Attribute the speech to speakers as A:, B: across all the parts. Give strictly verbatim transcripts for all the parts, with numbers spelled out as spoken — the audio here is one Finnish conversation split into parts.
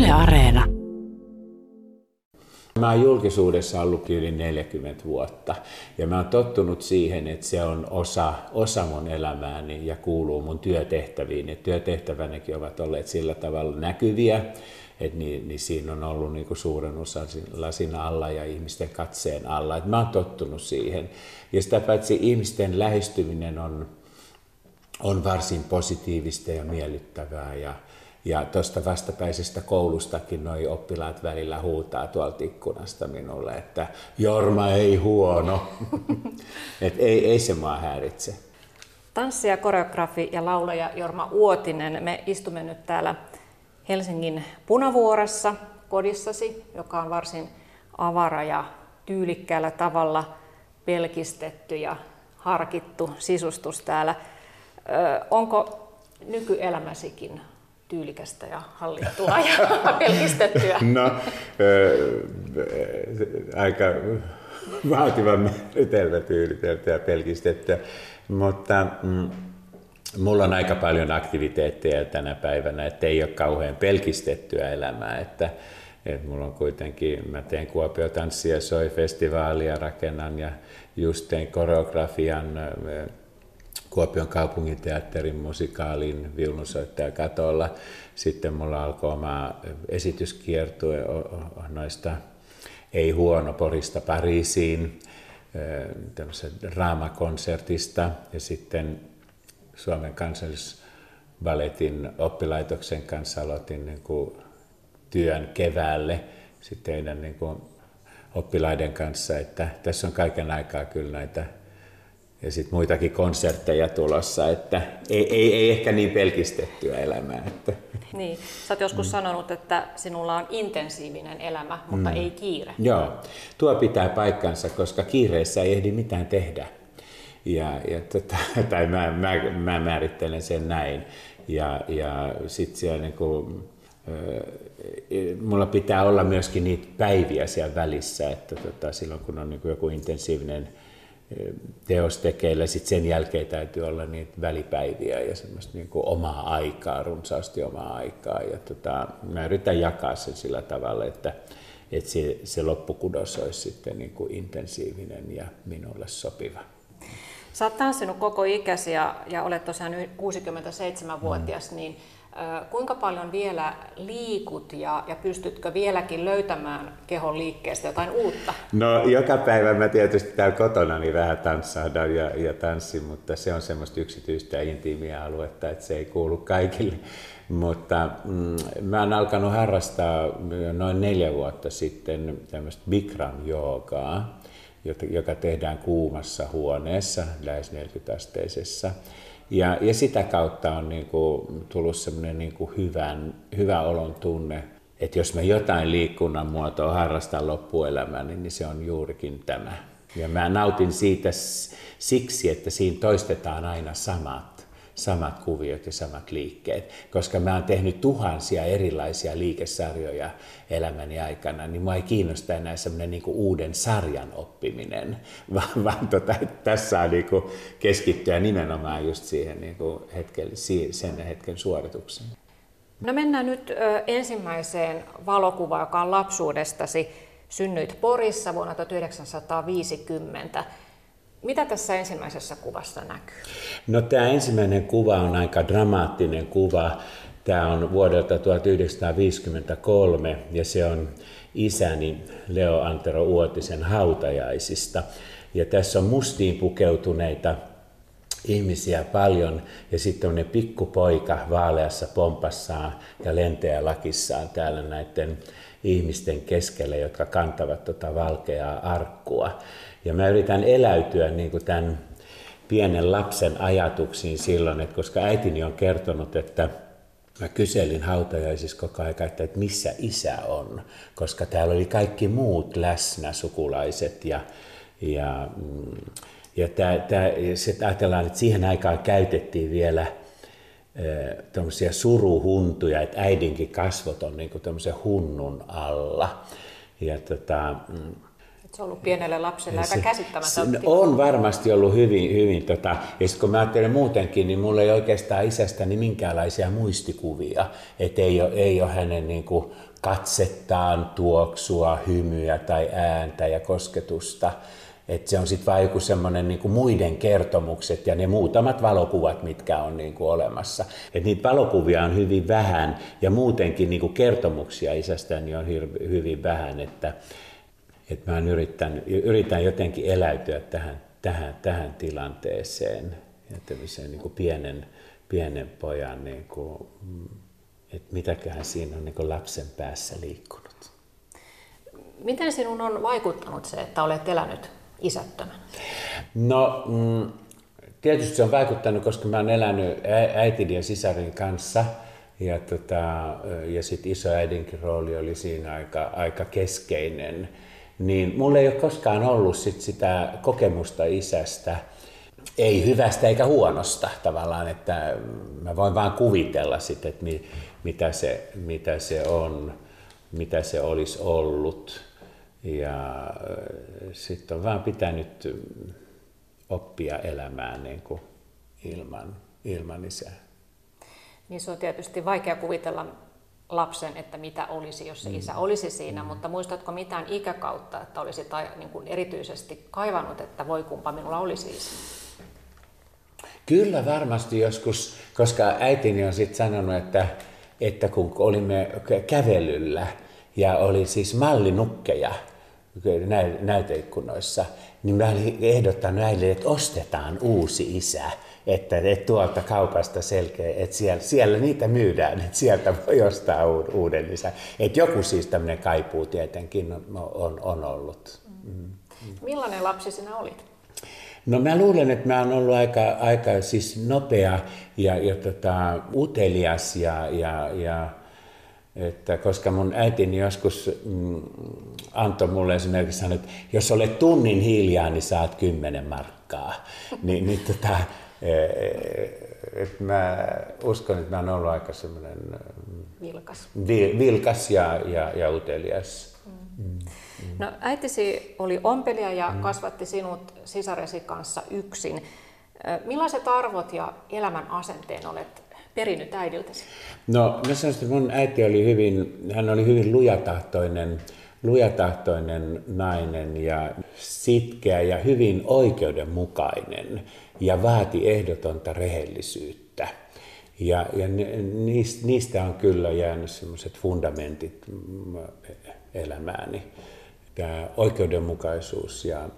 A: Yle Areena.
B: Mä oon julkisuudessa ollut yli neljäkymmentä vuotta ja mä oon tottunut siihen, että se on osa, osa mun elämääni ja kuuluu mun työtehtäviin. Ja työtehtävänäkin ovat olleet sillä tavalla näkyviä, että niin, niin siinä on ollut niinku suuren osan lasin alla ja ihmisten katseen alla. Et mä oon tottunut siihen. Ja sitä paitsi ihmisten lähestyminen on, on varsin positiivista ja miellyttävää. Ja, Ja tuosta vastapäisestä koulustakin noi oppilaat välillä huutaa tuolta ikkunasta minulle, että Jorma ei huono. Et ei, ei se mua häiritse.
C: Tanssija, koreografi ja laulaja Jorma Uotinen, me istumme nyt täällä Helsingin Punavuoressa kodissasi, joka on varsin avara ja tyylikkäällä tavalla pelkistetty ja harkittu sisustus täällä. Ö, onko nykyelämäsikin tyylikästä ja hallittua ja pelkistettyä?
B: No, äh, aika vaativan määritelmä tyyliteltyä ja pelkistettyä, mutta mm, mulla on aika paljon aktiviteetteja tänä päivänä, että ei ole kauhean pelkistettyä elämää, että, että mulla on kuitenkin, mä teen Kuopio Tanssi ja Soi -festivaalia, rakennan ja just tein koreografian Kuopion kaupunginteatterin musikaalin Viulunsoittaja katolla. Sitten mulla alkoi oma esityskiertue noista Ei huono Porista Pariisiin, tämmöisestä draamakonsertista. Ja sitten Suomen kansallisballetin oppilaitoksen kanssa aloitin niin kuin työn keväälle sitten heidän niin kuin oppilaiden kanssa. Että tässä on kaiken aikaa kyllä näitä ja sitten muitakin konsertteja tulossa, että ei, ei, ei ehkä niin pelkistettyä elämää. Että.
C: Niin, sä oot joskus mm. sanonut, että sinulla on intensiivinen elämä, mutta mm. ei kiire.
B: Joo, tuo pitää paikkansa, koska kiireessä ei ehdi mitään tehdä. Ja, ja tota, tai mä, mä, mä määrittelen sen näin. Ja, ja sitten siellä niinku, mulla pitää olla myöskin niitä päiviä siellä välissä, että tota, silloin kun on niinku joku intensiivinen teos tekeillä, sitten sen jälkeen täytyy olla niitä välipäiviä ja semmoista niin kuin omaa aikaa, runsaasti omaa aikaa. Ja tota, mä yritän jakaa sen sillä tavalla, että, että se, se loppukudos olisi sitten niin kuin intensiivinen ja minulle sopiva.
C: Sä oot tanssinut koko ikäsi ja, ja olet tosiaan kuusikymmentäseitsemänvuotias, mm. niin kuinka paljon vielä liikut ja, ja pystytkö vieläkin löytämään kehon liikkeestä jotain uutta?
B: No joka päivä mä tietysti täällä kotona niin vähän tanssahdan ja, ja tanssin, mutta se on semmoista yksityistä ja intiimiä aluetta, että se ei kuulu kaikille. Mutta mm, mä oon alkanut harrastaa noin neljä vuotta sitten tämmöistä Bikram-joogaa, joka tehdään kuumassa huoneessa, lähes neljäkymmentä-asteisessa. Ja, ja sitä kautta on niin kuin tullut semmoinen niin kuin hyvän, hyvä olon tunne, että jos mä jotain liikunnan muotoa harrastan loppuelämäni, niin se on juurikin tämä. Ja mä nautin siitä siksi, että siinä toistetaan aina samat, samat kuviot ja samat liikkeet. Koska mä oon tehnyt tuhansia erilaisia liikesarjoja elämäni aikana, niin mua ei kiinnosta enää semmoinen niin kuin uuden sarjan oppiminen, vaan, vaan tota, tässä on niin kuin keskittyä nimenomaan just siihen niin kuin hetken, sen hetken suoritukseen.
C: No mennään nyt ö, ensimmäiseen valokuvaan, joka on lapsuudestasi. Synnyit Porissa vuonna tuhatyhdeksänsataaviisikymmentä. Mitä tässä ensimmäisessä kuvassa näkyy?
B: No tämä ensimmäinen kuva on aika dramaattinen kuva. Tämä on vuodelta tuhatyhdeksänsataaviisikymmentäkolme ja se on isäni Leo Antero Uotisen hautajaisista. Ja tässä on mustiin pukeutuneita ihmisiä paljon ja sitten on ne pikkupoika vaaleassa pompassaan ja lenteä lakissaan täällä näiden ihmisten keskellä, jotka kantavat tota valkeaa arkkua. Ja mä yritän eläytyä niin kuin tämän pienen lapsen ajatuksiin silloin, että koska äitini on kertonut, että mä kyselin hautajaisissa koko ajan, että missä isä on, koska täällä oli kaikki muut läsnä, sukulaiset ja, ja, ja tää, tää, sit ajatellaan, että siihen aikaan käytettiin vielä tämmöisiä suruhuntuja, että äidinkin kasvot on niin kuin tämmöisen hunnun alla. Ja tota,
C: Se on ollut pienelle lapselle aika käsittämätöntä.
B: On varmasti ollut hyvin, hyvin tota, ja sitten kun mä ajattelen muutenkin, niin mulla ei oikeastaan isästäni minkäänlaisia muistikuvia, että ei ole, ei ole hänen niin kuin katsettaan, tuoksua, hymyä tai ääntä ja kosketusta. Että se on sitten vaan joku semmoinen niin kuin muiden kertomukset ja ne muutamat valokuvat, mitkä on niin kuin olemassa. Että niitä valokuvia on hyvin vähän ja muutenkin niin kuin kertomuksia isästäni on hir- hyvin vähän, että että mä yritän, yritän jotenkin eläytyä tähän, tähän, tähän tilanteeseen ja tämmöiseen niin kuin pienen, pienen pojan, niin kuin, että mitäköhän siinä on niin kuin lapsen päässä liikkunut.
C: Miten sinun on vaikuttanut se, että olet elänyt isättömänä?
B: No mm, tietysti se on vaikuttanut, koska mä oon elänyt äitini ja sisarin kanssa. Ja, tota, ja sitten isoäidinkin rooli oli siinä aika, aika keskeinen. Niin mulla ei ole koskaan ollut sit sitä kokemusta isästä, ei hyvästä eikä huonosta tavallaan, että mä voin vaan kuvitella sit, että mi, mitä, se, mitä se on, mitä se olisi ollut. Ja sitten on vaan pitänyt oppia elämään niin kuin ilman, ilman isää.
C: Niin se on tietysti vaikea kuvitella lapsen, että mitä olisi, jos se isä olisi siinä, mm. mutta muistatko mitään ikäkautta, että olisit niin kuin erityisesti kaivannut, että voi kumpa minulla olisi isä?
B: Kyllä varmasti joskus, koska äitini on sitten sanonut, että, että kun olimme kävelyllä ja oli siis mallinukkeja näyteikkunoissa, niin mä olin ehdottanut äidille, että ostetaan uusi isä. Että, että tuolta kaupasta selkeä, että siellä, siellä niitä myydään, että sieltä voi ostaa uuden lisää. Että joku siis tämmöinen kaipuu tietenkin on, on, on ollut. Mm.
C: Millainen lapsi sinä olit?
B: No mä luulen, että mä oon ollut aika, aika siis nopea ja, ja tota, utelias, ja, ja, ja, että koska mun äitini joskus mm, antoi mulle esimerkiksi sanoa, että jos olet tunnin hiljaa, niin saat kymmenen markkaa. Ni, niin, tota, Et mä uskon, että mä oon ollut aika semmoinen
C: vilkas,
B: vilkas ja, ja, ja utelias. Mm.
C: Mm. No, äitisi oli ompelija ja mm. kasvatti sinut sisaresi kanssa yksin. Millaiset arvot ja elämän asenteen olet perinyt äidiltäsi?
B: No, mä sanoisin, että mun äiti oli hyvin, hän oli hyvin lujatahtoinen, lujatahtoinen nainen ja sitkeä ja hyvin oikeudenmukainen. Ja vaati ehdotonta rehellisyyttä. Ja, ja niistä, niistä on kyllä jäänyt sellaiset fundamentit elämääni. Tämä oikeudenmukaisuus ja,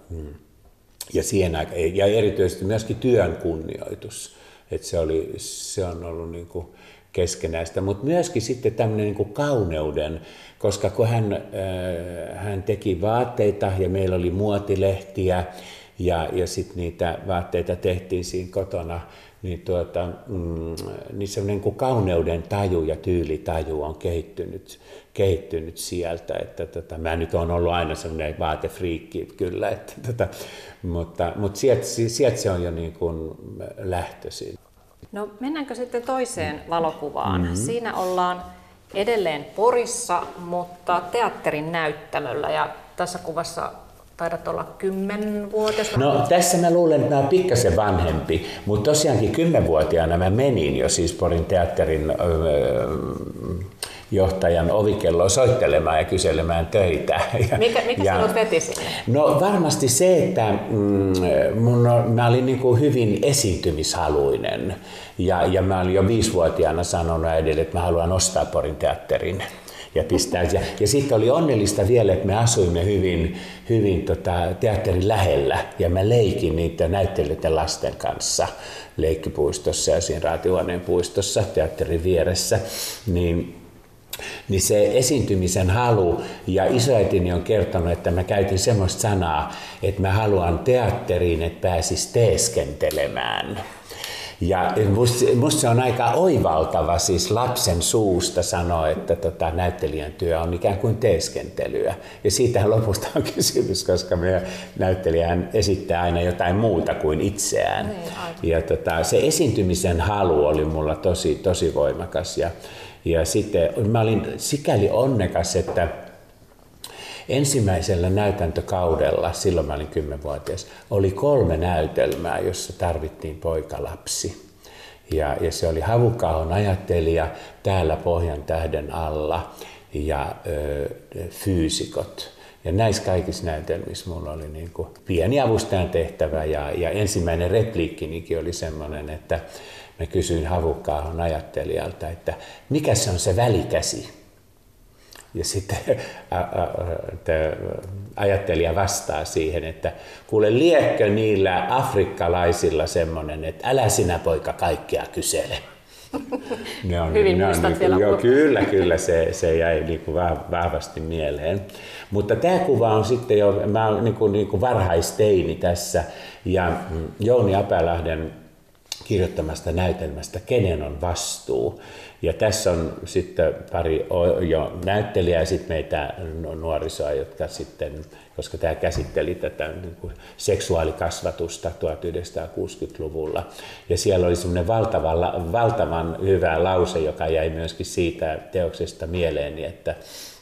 B: ja, siihen, ja erityisesti myöskin työn kunnioitus. Että se, oli, se on ollut niin kuin keskenäistä, mutta myöskin sitten tämmöinen niin kuin kauneuden, koska kun hän, äh, hän teki vaatteita ja meillä oli muotilehtiä, Ja, ja sitten niitä vaatteita tehtiin siinä kotona, niin, tuota, mm, niin semmoinen kuin kauneuden taju ja tyylitaju on kehittynyt, kehittynyt sieltä. Että, tota, mä nyt olen ollut aina semmoinen vaatefriikki kyllä, että, tota, mutta, mutta sieltä, sieltä se on jo niin kuin lähtöisin.
C: No mennäänkö sitten toiseen valokuvaan? Mm-hmm. Siinä ollaan edelleen Porissa, mutta teatterin näyttämöllä, ja tässä kuvassa taidat olla kymmenvuotias.
B: No tässä mä luulen, että mä oon pikkasen vanhempi, mutta tosiaankin kymmenvuotiaana mä menin jo siis Porin teatterin öö, johtajan ovikelloon soittelemaan ja kyselemään töitä.
C: Mikä, mikä
B: ja,
C: sinut veti sinne?
B: No varmasti se, että mm, mun, mä olin niin kuin hyvin esiintymishaluinen ja, ja mä olin jo viisivuotiaana sanonut äidille, että mä haluan ostaa Porin teatterin. Ja, pistää. Ja, ja sitten oli onnellista vielä, että me asuimme hyvin, hyvin tota, teatterin lähellä ja mä leikin niitä näyttelijöiden lasten kanssa leikkipuistossa ja siinä Raatihuoneen puistossa teatterin vieressä. Niin, niin se esiintymisen halu, ja isoäitini on kertonut, että mä käytin semmoista sanaa, että mä haluan teatteriin, että pääsis teeskentelemään. Ja musta, musta se on aika oivaltava siis lapsen suusta sanoa, että tota, näyttelijän työ on ikään kuin teeskentelyä. Ja siitähän lopusta on kysymys, koska meidän näyttelijähän esittää aina jotain muuta kuin itseään.
C: Niin,
B: ja tota, se esiintymisen halu oli mulla tosi, tosi voimakas. Ja, ja sitten mä olin sikäli onnekas, että ensimmäisellä näytäntökaudella, silloin mä olin kymmenvuotias, oli kolme näytelmää, jossa tarvittiin poikalapsi. Ja, ja se oli Havukka-ahon ajattelija, Täällä Pohjan tähden alla ja ö, Fyysikot. Ja näissä kaikissa näytelmissä mulla oli niin kuin pieni avustajan tehtävä ja, ja ensimmäinen repliikkinikin oli semmoinen, että mä kysyin Havukka-ahon ajattelijalta, että mikä se on se välikäsi? Ja sitten ä, ä, ajattelija vastaa siihen, että kuule, liekkö niillä afrikkalaisilla semmoinen, että älä sinä poika kaikkea kysele. Ne on,
C: Hyvin
B: ne
C: muistat
B: on,
C: vielä.
B: joo, kyllä, kyllä se, se jäi niin kuin vahvasti mieleen. Mutta tämä kuva on sitten jo, mä olen niin kuin, niin kuin varhaisteini tässä, ja Jouni Apälahden kirjoittamasta näytelmästä Kenen on vastuu. Ja tässä on sitten pari jo näyttelijää ja sitten meitä nuorisoa, jotka sitten, koska tämä käsitteli tätä niin kuin seksuaalikasvatusta tuhatyhdeksänsataakuusikymmentäluvulla. Ja siellä oli semmoinen valtava, valtavan hyvä lause, joka jäi myöskin siitä teoksesta mieleeni, että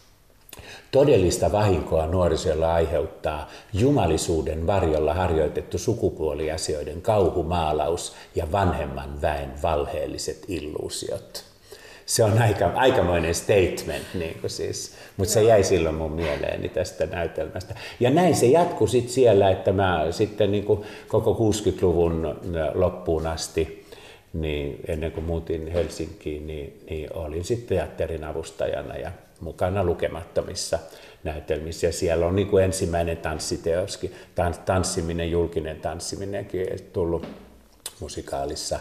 B: todellista vahinkoa nuorisolle aiheuttaa jumalisuuden varjolla harjoitettu sukupuoliasioiden kauhumaalaus ja vanhemman väen valheelliset illuusiot. Se on aika, aikamoinen statement, niin kuin siis, mutta se jäi silloin mun mieleeni tästä näytelmästä. Ja näin se jatkui sitten siellä, että mä sitten niin kuin koko kuusikymmentäluvun loppuun asti, niin ennen kuin muutin Helsinkiin, niin, niin olin sitten teatterin avustajana ja mukana lukemattomissa näytelmissä. Ja siellä on niin kuin ensimmäinen tanssiteoskin, tanssiminen, julkinen tanssiminenkin tullut musikaalissa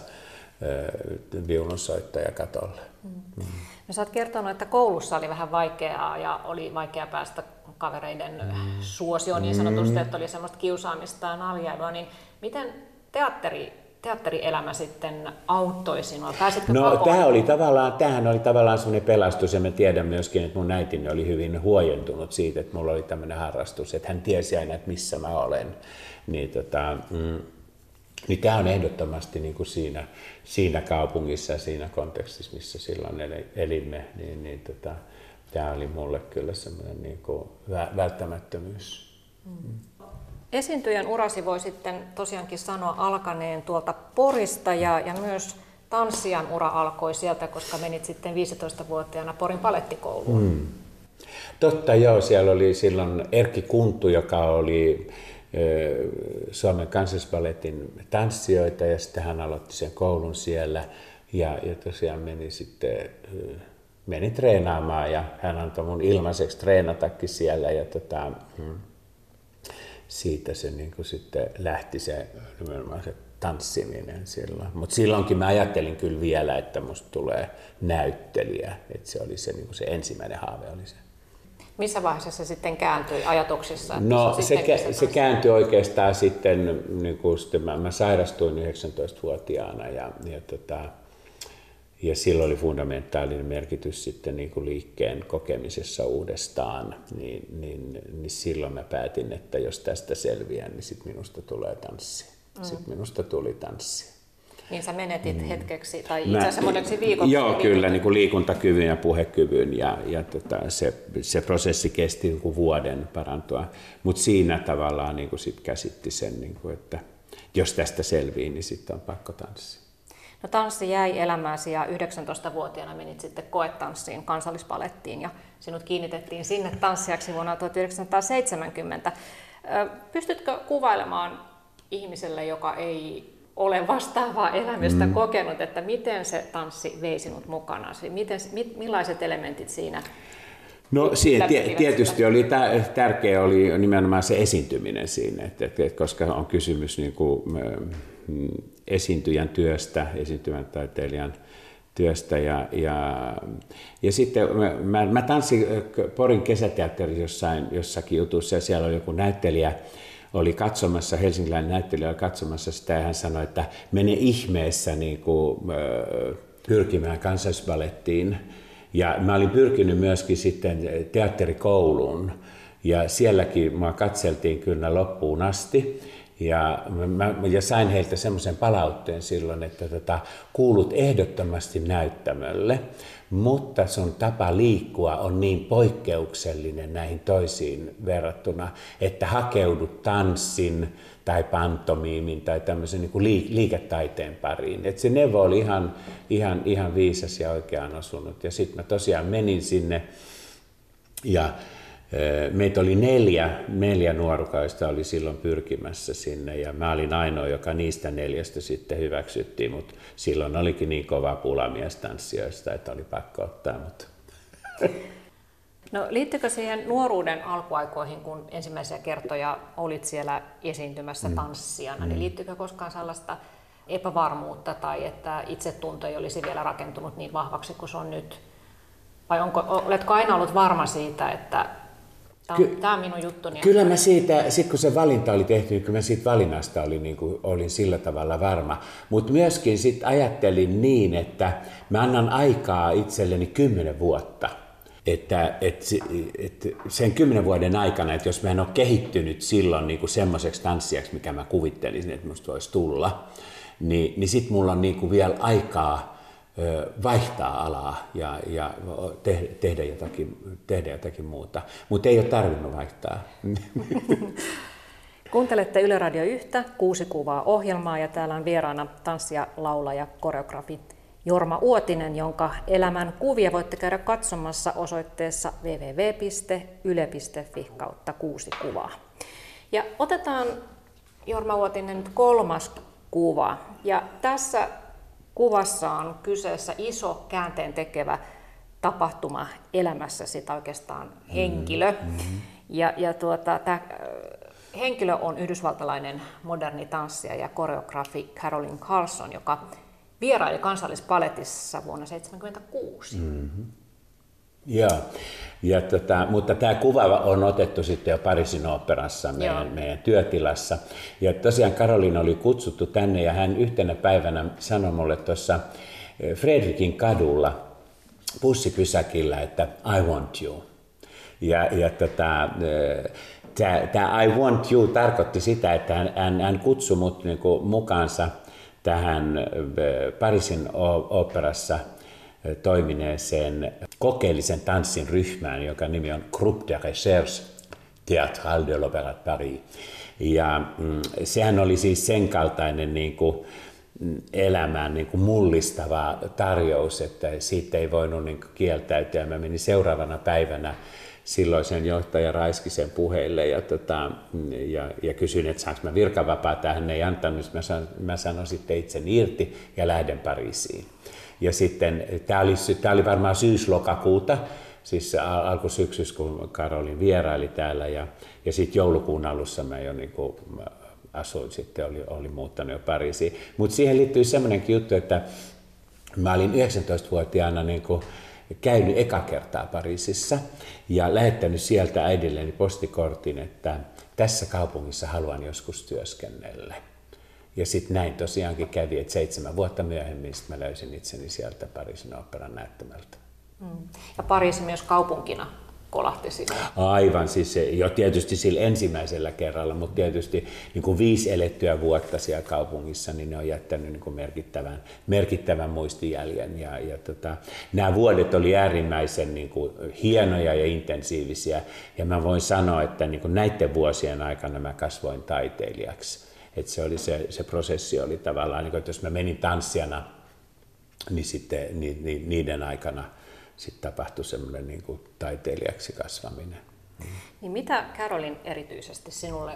B: viulunsoittaja katolle.
C: Mm. No, sä oot kertonut, että koulussa oli vähän vaikeaa ja oli vaikea päästä kavereiden mm. suosioon niin sanotusti, että oli semmoista kiusaamista ja naljailua, niin miten teatteri, teatterielämä sitten auttoi sinua? Pääsitkö
B: No tämä oli tavallaan, tämähän oli tavallaan semmoinen pelastus ja mä tiedän myöskin, että mun äitini oli hyvin huojentunut siitä, että mulla oli tämmöinen harrastus, että hän tiesi aina, että missä mä olen. Niin tota, mm, Niin tämä on ehdottomasti niin kuin siinä, siinä kaupungissa ja siinä kontekstissa, missä silloin elimme, niin, niin tota, tämä oli mulle kyllä semmoinen niin kuin välttämättömyys.
C: Mm. Esiintyjän urasi voi sitten tosiaankin sanoa alkaneen tuolta Porista ja, ja myös tanssijan ura alkoi sieltä, koska menit sitten viisitoistavuotiaana Porin balettikouluun. Mm.
B: Totta joo, siellä oli silloin Erkki Kunttu, joka oli Suomen Kansallisballetin tanssijoita ja sitten hän aloitti sen koulun siellä ja, ja tosiaan meni sitten meni treenaamaan ja hän antoi mun ilmaiseksi treenatakin siellä ja tota, siitä se niin kuin sitten lähti se, se tanssiminen silloin. Mutta silloinkin mä ajattelin kyllä vielä, että musta tulee näyttelijä, että se oli se, niin kuin se ensimmäinen haave oli se.
C: Missä vaiheessa se sitten kääntyi ajatuksissa?
B: No se, kä- se kääntyi oikeastaan sitten, niin kuin sitten mä, mä sairastuin yhdeksäntoistavuotiaana ja, ja, tota, ja silloin oli fundamentaalinen merkitys sitten niin kuin liikkeen kokemisessa uudestaan, niin, niin, niin silloin mä päätin, että jos tästä selviän, niin sitten minusta tulee tanssi. Mm. Sitten minusta tuli tanssi.
C: Niin sä menetit mm. hetkeksi, tai itse asiassa moneksi viikoksi.
B: Joo, kyllä, niin kuin liikuntakyvyn ja puhekyvyn, ja, ja tota, se, se prosessi kesti niin kuin vuoden parantua. Mutta siinä tavallaan niin kuin sit käsitti sen, niin kuin, että jos tästä selvii, niin sitten on pakko tanssia.
C: No tanssi jäi elämääsi ja yhdeksäntoistavuotiaana menit sitten koetanssiin, Kansallisbalettiin, ja sinut kiinnitettiin sinne tanssijaksi vuonna tuhatyhdeksänsataaseitsemänkymmentä. Pystytkö kuvailemaan ihmiselle, joka ei ole vastaavaa elämystä mm. kokenut, että miten se tanssi vei sinut mukana? Miten, mit, millaiset elementit siinä?
B: No siihen tietysti oli tärkeä oli nimenomaan se esiintyminen siinä, että, että, koska on kysymys niin kuin esiintyjän työstä, esiintyvän taiteilijan työstä ja, ja, ja sitten mä, mä tanssin Porin kesäteatterissa jossain, jossakin jutussa ja siellä oli joku näyttelijä, oli katsomassa, helsinkiläinen näyttelijä oli katsomassa sitä ja hän sanoi, että mene ihmeessä niin kuin, pyrkimään Kansallisbalettiin. Ja mä olin pyrkinyt myöskin sitten teatterikouluun ja sielläkin mua katseltiin kyllä loppuun asti. Ja, mä, ja sain heiltä semmoisen palautteen silloin, että tota, kuulut ehdottomasti näyttämölle, mutta sun tapa liikkua on niin poikkeuksellinen näihin toisiin verrattuna, että hakeudut tanssin tai pantomiimin tai tämmöisen niin kuin liiketaiteen pariin. Et se neuvo oli ihan, ihan, ihan viisas ja oikeaan osunut. Ja sitten mä tosiaan menin sinne ja meitä oli neljä, neljä nuorukaista oli silloin pyrkimässä sinne ja mä olin ainoa, joka niistä neljästä sitten hyväksyttiin, mutta silloin olikin niin kova pula miestanssijoista, että oli pakko ottaa mut.
C: No liittyykö siihen nuoruuden alkuaikoihin, kun ensimmäisiä kertoja olit siellä esiintymässä tanssijana, mm. niin liittyykö koskaan sellaista epävarmuutta tai että itsetunto ei olisi vielä rakentunut niin vahvaksi kuin se on nyt? Vai onko, oletko aina ollut varma siitä, että tämä on, Ky- tämä on minun juttuni?
B: Kyllä mä siitä, sit kun se valinta oli tehty, niin kyllä mä siitä valinnasta olin, niin kuin, olin sillä tavalla varma. Mutta myöskin sit ajattelin niin, että mä annan aikaa itselleni kymmenen vuotta. Että, et, et sen kymmenen vuoden aikana, että jos mä en ole kehittynyt silloin niin kuin semmoiseksi tanssijaksi, mikä mä kuvittelisin, että musta voisi tulla, niin, niin sit mulla on niin kuin vielä aikaa vaihtaa alaa ja, ja te, tehdä, jotakin, tehdä jotakin muuta, mutta ei ole tarvinnut vaihtaa.
C: Kuuntelette Yle Radio yhtä, kuusi kuvaa ohjelmaa ja täällä on vieraana tanssija, laulaja, koreografi Jorma Uotinen, jonka elämän kuvia voitte käydä katsomassa osoitteessa double-u double-u double-u piste yle piste fi kautta kuusi kuvaa. Ja otetaan, Jorma Uotinen, nyt kolmas kuva. Ja tässä kuvassa on kyseessä iso käänteen tekevä tapahtuma elämässäsi, tai oikeastaan henkilö. Mm-hmm. Ja, ja tuota, tämä henkilö on yhdysvaltalainen moderni tanssija ja koreografi Carolyn Carlson, joka vieraili Kansallispaletissa vuonna tuhatyhdeksänsataaseitsemänkymmentäkuusi. Mm-hmm.
B: Joo, ja tota, mutta tämä kuva on otettu sitten jo Pariisin oopperassa meidän, meidän työtilassa. Ja tosiaan Carolyn oli kutsuttu tänne ja hän yhtenä päivänä sanoi mulle tuossa Fredrikin kadulla bussipysäkillä, että I want you. Ja, ja tota, tämä I want you tarkoitti sitä, että hän, hän, hän kutsui mut niinku mukaansa tähän Pariisin oopperassa toimineeseen kokeellisen tanssin ryhmään, joka nimi on Groupe de Recherche Théâtrale de l'Opéra de Paris. Ja mm, sehän oli siis sen kaltainen niin kuin, elämään niin kuin mullistava tarjous, että siitä ei voinut niin kuin kieltäytyä. Mä menin seuraavana päivänä silloisen johtaja Raiskisen puheille ja, tota, ja, ja kysyin, että saanko mä virkavapaata. Hän ei antanut, mä, san, mä sanoin sitten itsen irti ja lähden Pariisiin. Ja sitten tämä oli, tämä oli varmaan syys-lokakuuta, siis alkusyksyssä, kun Carolyn vieraili täällä ja, ja sitten joulukuun alussa mä jo niin kuin asuin sitten, oli, oli muuttanut jo Pariisiin. Mutta siihen liittyy semmoinenkin juttu, että mä olin yhdeksäntoistavuotiaana niin kuin käynyt eka kertaa Pariisissa ja lähettänyt sieltä äidilleni postikortin, että tässä kaupungissa haluan joskus työskennellä. Ja sitten näin tosiaankin kävi, että seitsemän vuotta myöhemmin mä löysin itseni sieltä Pariisin oopperan näyttämältä.
C: Mm. Ja Pariisi myös kaupunkina kolahti sinne.
B: Aivan, siis jo tietysti sillä ensimmäisellä kerralla, mutta tietysti niin kuin viisi elettyä vuotta siellä kaupungissa, niin ne on jättänyt niin kuin merkittävän, merkittävän muistijäljen. Ja, ja tota, nämä vuodet oli äärimmäisen niin kuin hienoja ja intensiivisiä, ja mä voin sanoa, että niin kuin näiden vuosien aikana mä kasvoin taiteilijaksi. Että se, oli se, se prosessi oli tavallaan, niin kuin, että jos mä menin tanssijana, niin sitten ni, ni, niiden aikana sitten tapahtui semmoinen niin kuin taiteilijaksi kasvaminen.
C: Niin mitä Carolyn erityisesti sinulle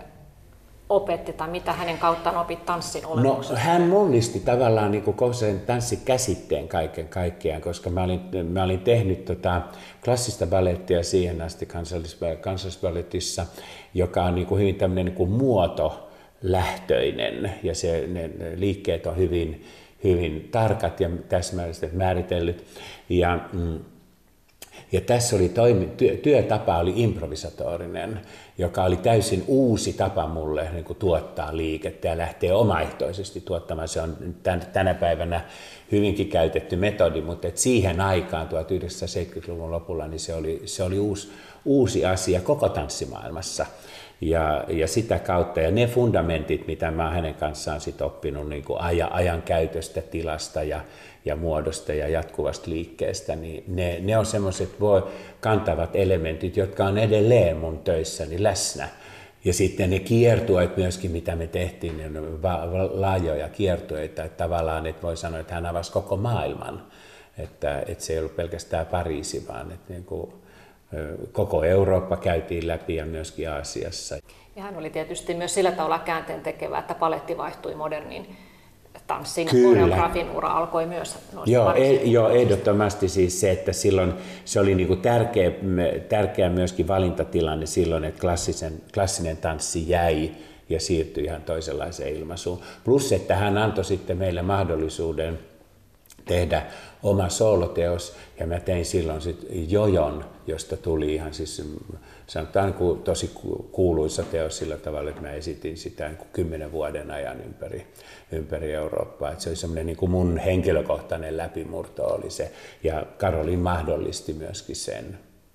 C: opetti, tai mitä hänen kauttaan opit tanssin olemuksesta?
B: No, hän mullisti tavallaan niin kuin sen tanssikäsitteen kaiken kaikkiaan, koska mä olin, mä olin tehnyt tota klassista ballettia siihen asti kansallisballetissa, joka on niin kuin hyvin tämmöinen niin kuin muoto, lähtöinen ja se, ne, ne liikkeet on hyvin, hyvin tarkat ja täsmälliset määritellyt. Ja, mm, Ja tässä oli toimi, työ, työtapa oli improvisatorinen, joka oli täysin uusi tapa mulle niin kuin tuottaa liikettä ja lähteä omaehtoisesti tuottamaan. Se on tänä päivänä hyvinkin käytetty metodi, mutta et siihen aikaan tuhatyhdeksänsataaseitsemänkymmentäluvun lopulla niin se oli, se oli uusi, uusi asia koko tanssimaailmassa. Ja, ja sitä kautta, ja ne fundamentit, mitä mä hänen kanssaan sit oppinut niin kuin ajan, ajan käytöstä, tilasta ja, ja muodosta ja jatkuvasta liikkeestä, niin ne, ne on semmoiset kantavat elementit, jotka on edelleen mun töissäni läsnä. Ja sitten ne kiertueet myöskin, mitä me tehtiin, ne on laajoja kiertueita, että tavallaan, että voi sanoa, että hän avasi koko maailman, että, että se ei ollut pelkästään Pariisi, vaan että niin kuin koko Eurooppa käytiin läpi ja myöskin Aasiassa. Ja
C: hän oli tietysti myös sillä tavalla käänteen tekevä, että paletti vaihtui modernin tanssin. Koreografin ura alkoi myös nousta
B: joo, e, joo, ehdottomasti siis se, että silloin se oli niinku tärkeä, tärkeä myöskin valintatilanne silloin, että klassisen, klassinen tanssi jäi ja siirtyi ihan toisenlaiseen ilmaisuun. Plus, että hän antoi sitten meille mahdollisuuden tehdä oma sooloteos, ja mä tein silloin sitten jojon, josta tuli ihan siis, sanotaan tosi kuuluisa teos sillä tavalla, että mä esitin sitä niin kuin kymmenen vuoden ajan ympäri, ympäri Eurooppaa. Että se oli semmoinen niin kuin mun henkilökohtainen läpimurto oli se, ja Karolin mahdollisti myöskin sen.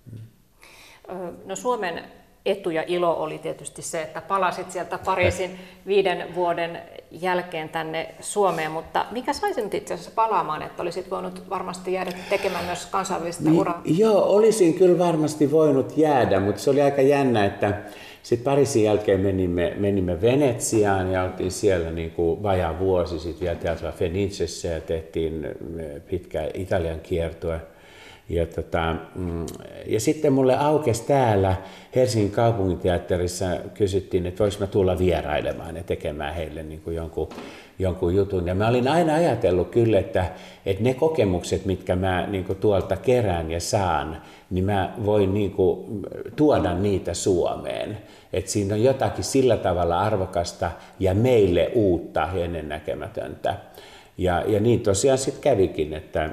C: No Suomen etu ja ilo oli tietysti se, että palasit sieltä Pariisin viiden vuoden jälkeen tänne Suomeen, mutta mikä sai sinut itse asiassa palaamaan, että olisit voinut varmasti jäädä tekemään myös kansainvälistä uraa?
B: Joo, olisin kyllä varmasti voinut jäädä, mutta se oli aika jännä, että sitten Pariisin jälkeen menimme, menimme Venetsiaan ja oltiin siellä niin kuin vajaa vuosi, sitten vielä Teatro Fenicessä ja tehtiin pitkä Italian kiertue. Ja, tota, ja sitten mulle aukesi täällä Helsingin kaupunginteatterissa, kysyttiin, että voisi mä tulla vierailemaan ja tekemään heille niin kuin jonkun, jonkun jutun. Ja mä olin aina ajatellut kyllä, että, että ne kokemukset, mitkä mä niin kuin tuolta kerään ja saan, niin mä voin niin kuin tuoda niitä Suomeen. Että siinä on jotakin sillä tavalla arvokasta ja meille uutta ja ennennäkemätöntä. Ja, ja niin tosiaan sitten kävikin, että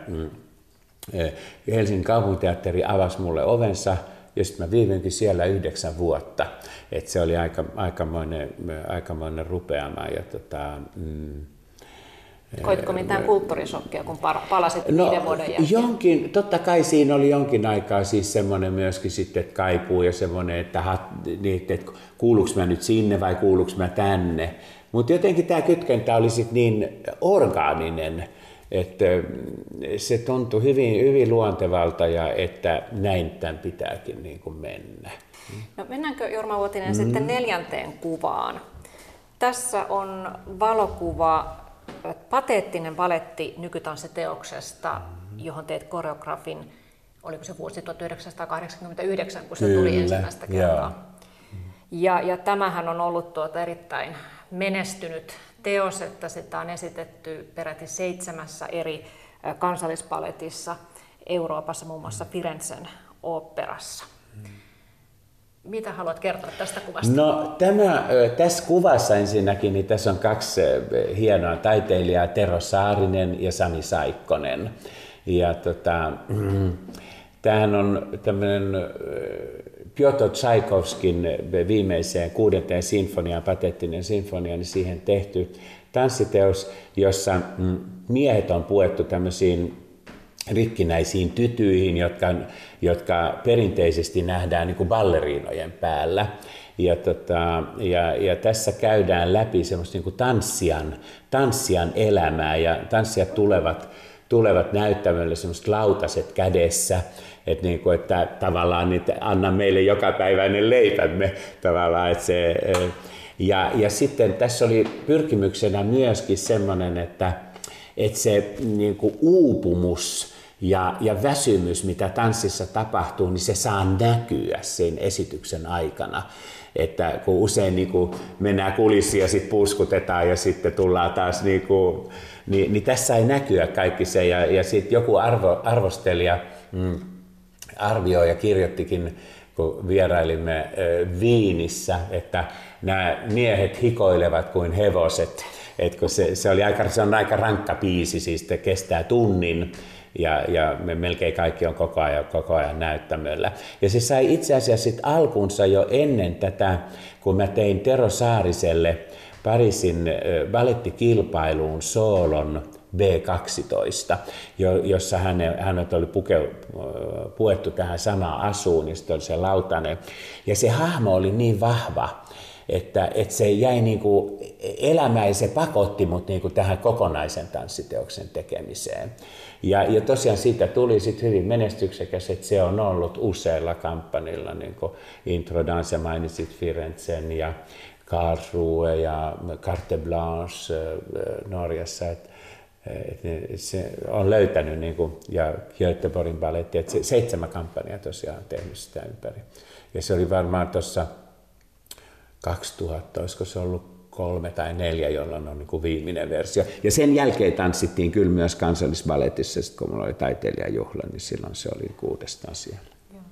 B: Helsingin kaupunginteatteri avasi mulle ovensa ja sitten mä viivyinkin siellä yhdeksän vuotta. Et se oli aika, aikamoinen, aikamoinen rupeama. Ja tota, mm,
C: Koitko mitään kulttuurisokkia, kun palasit no, viiden vuoden jälkeen?
B: Jonkin, totta kai siinä oli jonkin aikaa siis semmoinen myöskin sitten, että kaipuu ja semmoinen, että, että kuuluuks mä nyt sinne vai kuuluuks mä tänne. Mutta jotenkin tämä kytkentä oli sitten niin orgaaninen, että se tuntui hyvin, hyvin luontevalta ja että näin tämän pitääkin niin kuin mennä.
C: No mennäänkö Jorma Uotinen mm. sitten neljänteen kuvaan? Tässä on valokuva, pateettinen baletti nykytanssiteoksesta, johon teet koreografin, oliko se vuosi tuhatyhdeksänsataakahdeksankymmentäyhdeksän, kun se Kyllä, tuli ensimmäistä kertaa. Ja, ja tämähän on ollut tuota erittäin menestynyt teos, että sitä on esitetty peräti seitsemässä eri kansallispaletissa Euroopassa, muun muassa Firenzen oopperassa. Mitä haluat kertoa tästä kuvasta?
B: No tämä, tässä kuvassa ensinnäkin, niin tässä on kaksi hienoa taiteilijaa, Tero Saarinen ja Sami Saikkonen. Ja tota, tämähän on tämmöinen Pjotr Tchaikovskin viimeiseen kuudenteen sinfoniaan, pateettinen sinfonia, niin siihen tehty tanssiteos, jossa miehet on puettu tämmöisiin rikkinäisiin tytyihin, jotka, jotka perinteisesti nähdään niin kuin balleriinojen päällä. Ja, tota, ja, ja tässä käydään läpi semmoista niin kuin tanssijan, tanssijan elämää ja tanssijat tulevat, tulevat näyttämölle semmoiset lautaset kädessä. Että niinku, että tavallaan niitä anna meille jokapäiväinen leipämme tavallaan, että se, ja, ja sitten tässä oli pyrkimyksenä myöskin semmoinen, että, että se niinku uupumus ja, ja väsymys, mitä tanssissa tapahtuu, niin se saa näkyä sen esityksen aikana. Että kun usein niinku mennään kulissiin ja sitten puuskutetaan ja sitten tullaan taas, niinku, niin, niin tässä ei näkyä kaikki se. Ja, ja sitten joku arvo, arvostelija mm, arvioi ja kirjoittikin, kun vierailimme Viinissä, että nämä miehet hikoilevat kuin hevoset. Et kun se, se, oli aika, se on aika rankka biisi, siis kestää tunnin, ja, ja me melkein kaikki on koko ajan, koko ajan näyttämöllä. Ja se sai itse asiassa sit alkunsa jo ennen tätä, kun mä tein Tero Saariselle Pariisin balettikilpailuun soolon B kaksitoista, jossa hänet oli puke, puettu tähän samaan asuun, ja sitten oli se lautanen. Ja se hahmo oli niin vahva, että, että se jäi niin kuin elämään ja se pakotti mut niin kuin tähän kokonaisen tanssiteoksen tekemiseen. Ja, ja tosiaan siitä tuli sitten hyvin menestyksekäs, että se on ollut useilla kampanjilla, niin kuin Intro Dance, mainitsit Firenzen ja Karlsruhe ja Carte Blanche Norjassa. Et, et se on löytänyt, niin kuin, ja Göteborgin baletti, että se, seitsemän kampanjaa tosiaan on tehnyt sitä ympäri. Ja se oli varmaan tuossa kaksituhatta, olisiko se ollut kolme tai neljä, jolloin on niin kuin viimeinen versio. Ja sen jälkeen tanssittiin kyllä myös Kansallisballetissa, kun mulla oli taiteilijajuhla, niin silloin se oli uudestaan siellä.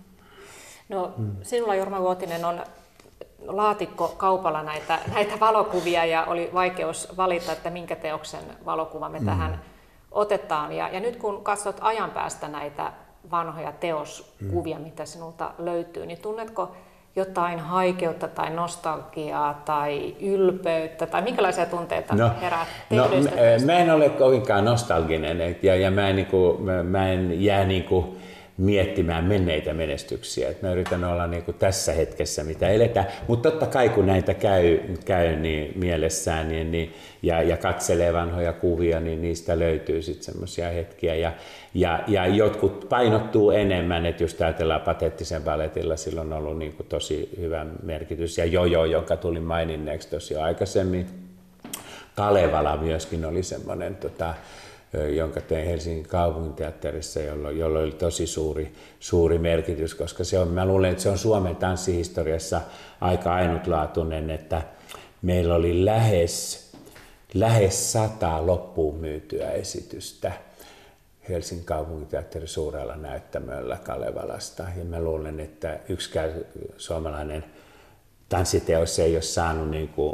C: No, mm. sinulla, Jorma Vuotinen, on laatikko kaupalla näitä, näitä valokuvia ja oli vaikeus valita, että minkä teoksen valokuva me mm. tähän otetaan. Ja, ja nyt kun katsot ajan päästä näitä vanhoja teoskuvia, mm. mitä sinulta löytyy, niin tunnetko jotain haikeutta tai nostalgiaa tai ylpeyttä tai minkälaisia tunteita no, herää tehdyistä?
B: No, mä en ole kovinkaan nostalginen ja, ja mä, en, niin kuin, mä, mä en jää niin kuin miettimään menneitä menestyksiä. Et mä yritän olla niin kuin tässä hetkessä, mitä eletään. Mutta totta kai, kun näitä käy, käy niin mielessään niin, niin, ja, ja katselee vanhoja kuvia, niin niistä löytyy sitten semmoisia hetkiä. Ja, ja, ja jotkut painottuu enemmän, että just ajatellaan Pateettisen baletilla, sillä on ollut niin kuin tosi hyvä merkitys. Ja Jojo, joka tuli maininneeksi tosiaan aikaisemmin. Kalevala myöskin oli semmoinen, tota, jonka tein Helsingin kaupunginteatterissa, jolloin, jolloin oli tosi suuri, suuri merkitys, koska se on, mä luulen, että se on Suomen tanssihistoriassa aika ainutlaatuinen, että meillä oli lähes, lähes sata loppuun myytyä esitystä Helsingin kaupunginteatterin suurella näyttämöllä Kalevalasta. Ja mä luulen, että yksikään suomalainen tanssiteos ei ole saanut niin kuin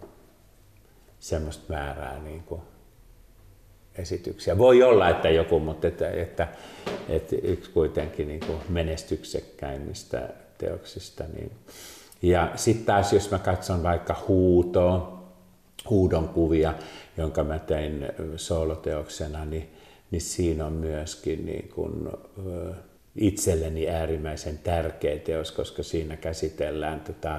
B: semmoista määrää niin kuin esityksiä. Voi olla, että joku, mutta että, että, että yksi kuitenkin niin kuin menestyksekkäimmistä teoksista. Niin. Ja sitten taas, jos mä katson vaikka Huutoa, Huudon kuvia, jonka mä tein sooloteoksena, niin, niin siinä on myöskin niin kuin, itselleni äärimmäisen tärkeä teos, koska siinä käsitellään tota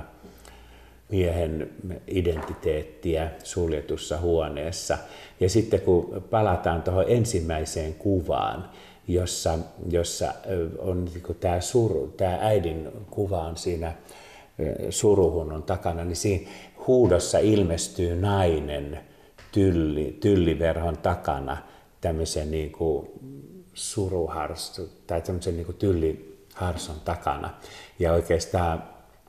B: miehen identiteettiä suljetussa huoneessa. Ja sitten kun palataan tuohon ensimmäiseen kuvaan, jossa, jossa on niin tämä, suru, tämä äidin kuva on siinä suruhunnon takana, niin siinä Huudossa ilmestyy nainen tylli, tylliverhon takana tämmöisen niin kuin suruharstu tai tämmöisen niin kuin tylliharson takana. Ja oikeastaan